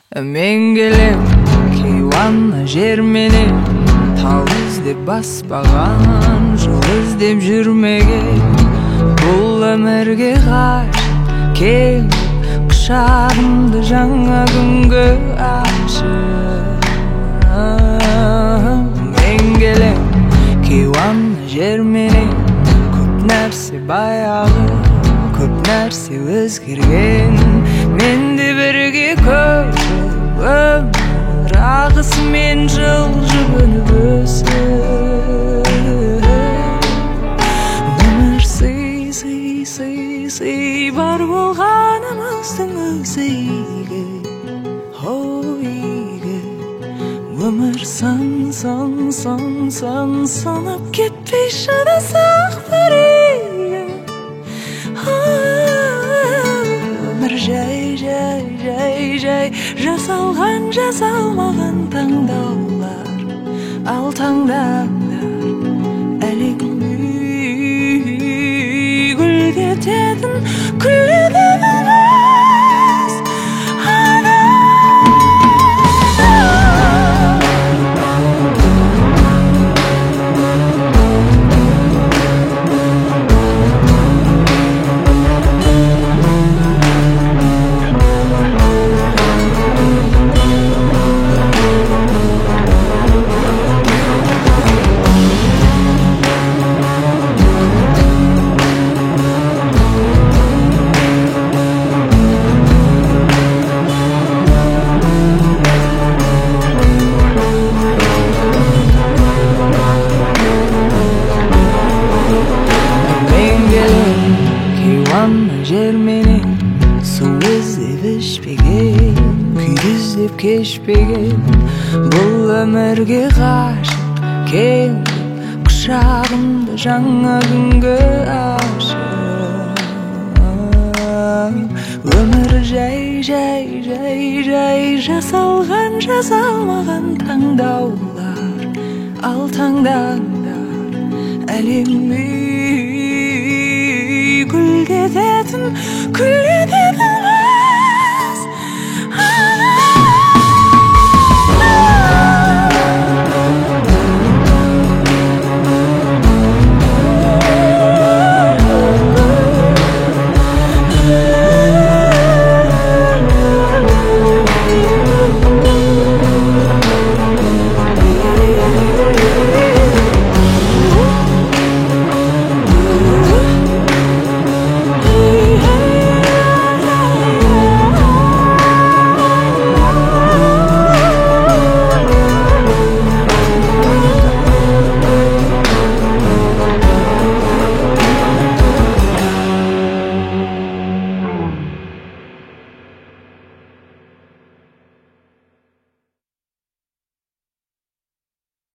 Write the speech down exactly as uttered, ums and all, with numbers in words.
Мен келем кейуана жер менен, тал издеп баспаган, жол издеп жүрмеген. Бул өмүргө каршы кең кушагымды жаңа күнгө ачып. Мен келем кейуана жер менен, көп нерсе баягы, көп нерсе өзгерген. Менди бирге көчүп өмүр агысымен жылжып өнүп өсөт. Өмүр сый сый сый сый бар болгонумуздун өзүйгө, ойгө. Өмүр сан сан сан сан санап кетпей шыдасак бирге. Өмүр жай жай жай жай жасалган жасалмаган таңдаулар, ал таңдаулар әлемди гүлдететін күлледен эмес. Жер менен суу издеп ичпеген, күйдү издеп кечпеген. Бул өмүргө кашык кең кушагымды жаңа күнгө ачып. Өмүр жай жай жай жай жасалган жасалмаган таңдаулар, ал таңдаулар әлемди гүлдететін күлледен